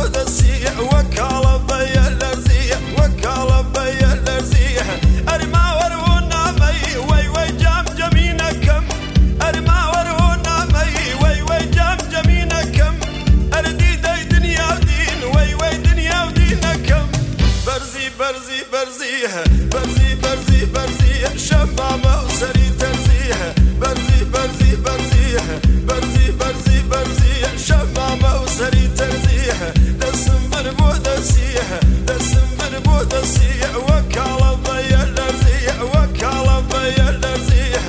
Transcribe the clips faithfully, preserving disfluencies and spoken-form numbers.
بودسية وكالة بيا الأرزية وكالة بيا الأرزية أرما ورونا مي وي وي جام جمينا كم أرما ورونا مي وي وي جام جمينا كم أردي داي دنيا ودين وي وي دنيا ودينا كم برزي برزي برزيها برزي برزي برزيها شمامة وسري ترزيها برزي برزي برزيها برزي برزي برزيها شمامة وسري ترزيها دسم بربودسيها دسم بربودسيها وكالة بيا الأرزية وكالة بيا الأرزية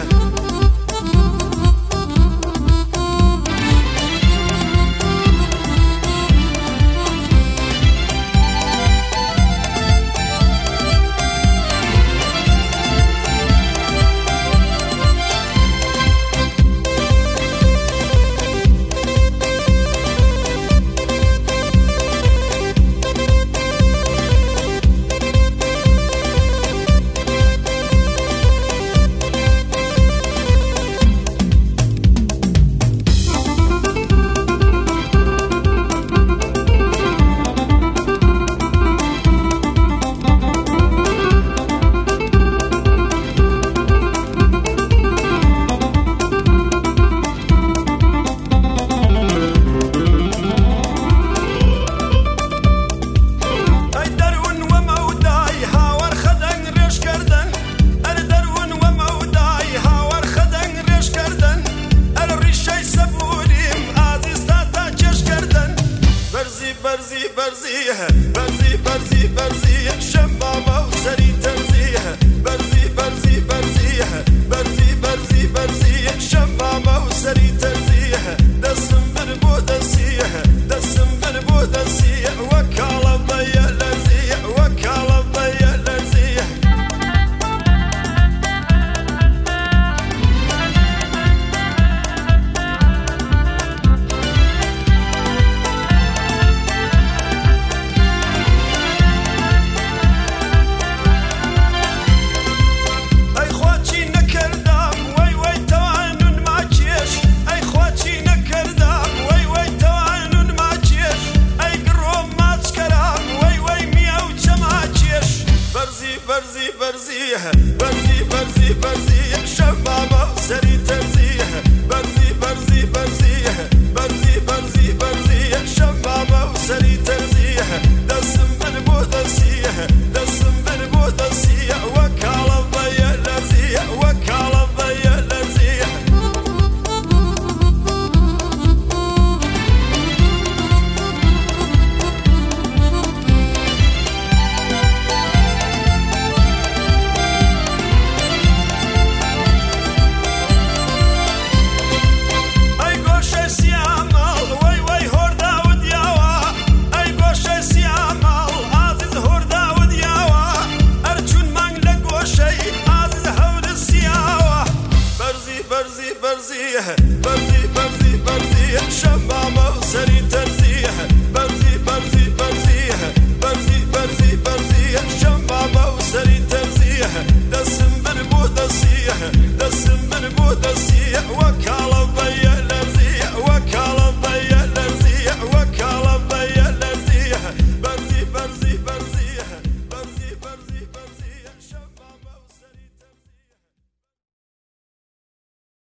برزي برزيها برزي برزي برزيها شمامة وسري ترزيها برزي برزي برزيها برزي برزي برزيها شمامة وسري ترزيها دسم بربودسيها دسم بربودسيها وكالة